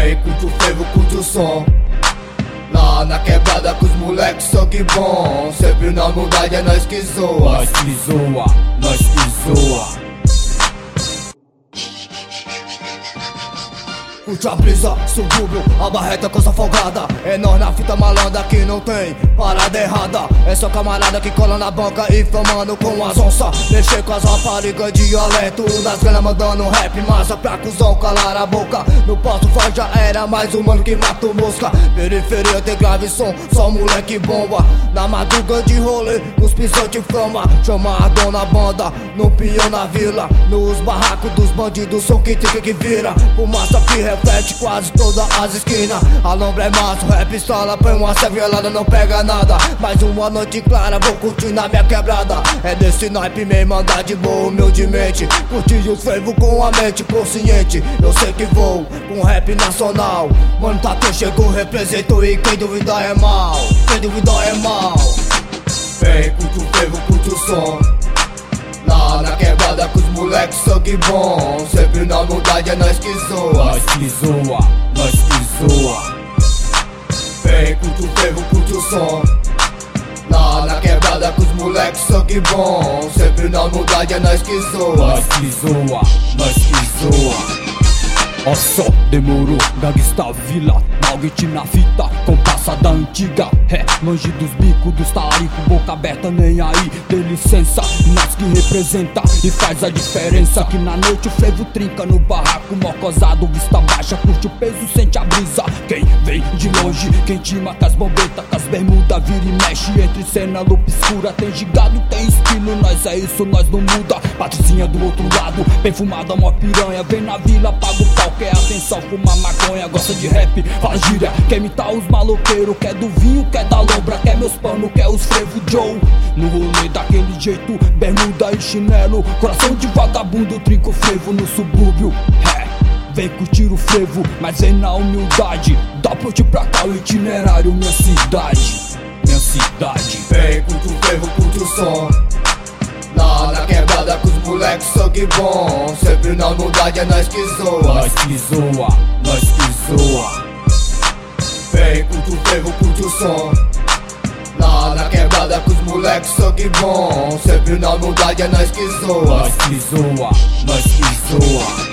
Vem, curte o frevo, curte o som. Lá na quebrada com os moleques, sangue bom. Sempre na humildade é nós que zoa. Nós que zoa, nós que zoa. Curte a brisa, subúrbio, a barreta com essa folgada. É nós na fita malandra que não tem parada errada. É só camarada que cola na banca e famando com as onças. Mexer com as raparigas, dialeto das ganas mandando rap. Massa pra cuzão calar a boca. No posto faz já era mais um mano que mata mosca. Periferia tem grave som, só moleque bomba. Na madruga de rolê, os pisotes fama. Chama a dona banda, no peão na vila. Nos barracos dos bandidos, som que tica que vira. Fumaça que repete quase todas as esquinas. A lombra é massa, rap pistola, põe uma cervelada, não pega nada. Mais uma noite clara, vou curtir na minha quebrada. É desse naipe mesmo, andar de boa, humildemente. Curtir os frevo com a mente consciente. Eu sei que vou com rap nacional. Mano, tá que chegou, represento e quem duvidar é mal. Quem duvidar é mal. Vem, curte o frevo, curte o som. Lá na quebrada com os moleques, sangue bom. Sempre na humildade é nós que zoa. Nós que zoa, nós que zoa. Vem, curte o frevo, curte o som. Lá na quebrada com os moleques, sangue bom. Sempre na humildade é nós que zoa. Nós que zoa, nós que zoa. Ó só, demorou, gangsta vila, Malguete na fita, com passada antiga. É, longe dos bicos, dos talaricos, boca aberta nem aí. Dê licença, nós que representa e faz a diferença. Que na noite o frevo trinca no barraco, mocosado, vista baixa, curte o peso, sente a brisa. Quem vem de longe, quem tima com as bombetas, com as bermudas, vira e mexe. Entre cena, lupa escura, tem gigado, tem estilo. Nós é isso, nós não muda. Patricinha do outro lado, bem fumada, mó piranha. Vem na vila, paga o pau, quer atenção, fuma maconha. Gosta de rap, faz gíria, quer imitar os maloqueiros. Quer do vinho, quer da lombra, quer meus panos, quer os frevo Joe. No rolê daquele jeito, bermuda e chinelo. Coração de vagabundo, trinco frevo no subúrbio. É, vem curtir o frevo, mas vem na humildade. Dá ponte pra cá o itinerário, minha cidade. Minha cidade. Vem, curte o frevo, curte o som. Lá na quebrada com os moleques, sangue bom. Sempre na humildade é nós que zoa. Nós que zoa, nós que zoa. Vem, curte o frevo, curte o som. Lá na quebrada com os moleques, sangue bom. Sempre na humildade é nós que zoa. Nós que zoa, nós que zoa.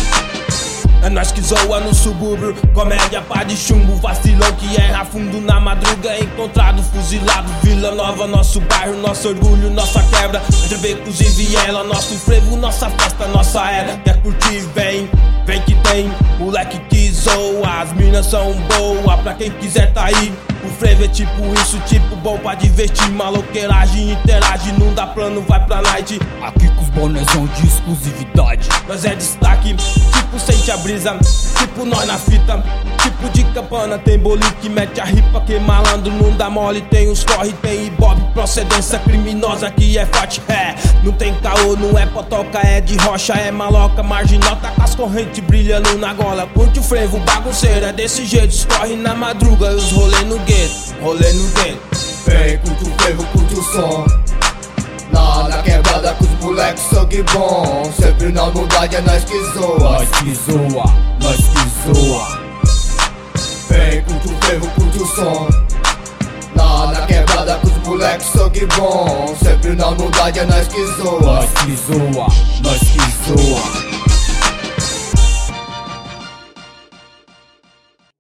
É nós que zoa no subúrbio, comédia pá de chumbo. Vacilão que erra fundo na madruga, encontrado, fuzilado. Vila Nova, nosso bairro, nosso orgulho, nossa quebra. Entre becos e viela, nosso frevo, nossa festa, nossa era. Quer curtir, vem, vem que tem. Moleque que zoa, as minas são boas. Pra quem quiser tá aí. O frevo é tipo isso, tipo bom pra divertir. Maloqueiragem, interage, não dá plano, vai pra night. Aqui com os bonézão de exclusividade. Nós é destaque, tipo sente a brisa, tipo nós na fita. Tipo de campana, tem bolinho que mete a ripa. Que malandro não dá mole, tem os corre, tem ibope. Procedência criminosa que é forte, é. Não tem caô, não é potoca, é de rocha, é maloca. Marginota com as correntes brilhando na gola. Curte o frevo, bagunceiro, é desse jeito. Escorre na madruga e os rolê no gueto, rolê no gueto. Vem, curte o frevo, curte o som. Lá na quebrada com os moleques, sangue bom. Sempre na humildade é nós que zoa. Nós que zoa, nós que zoa. Vem, curte o frevo, curte o som. Lá na quebrada com os moleques, sangue bom. Sempre na humildade é nós que zoa. Nós que zoa, nós que zoa.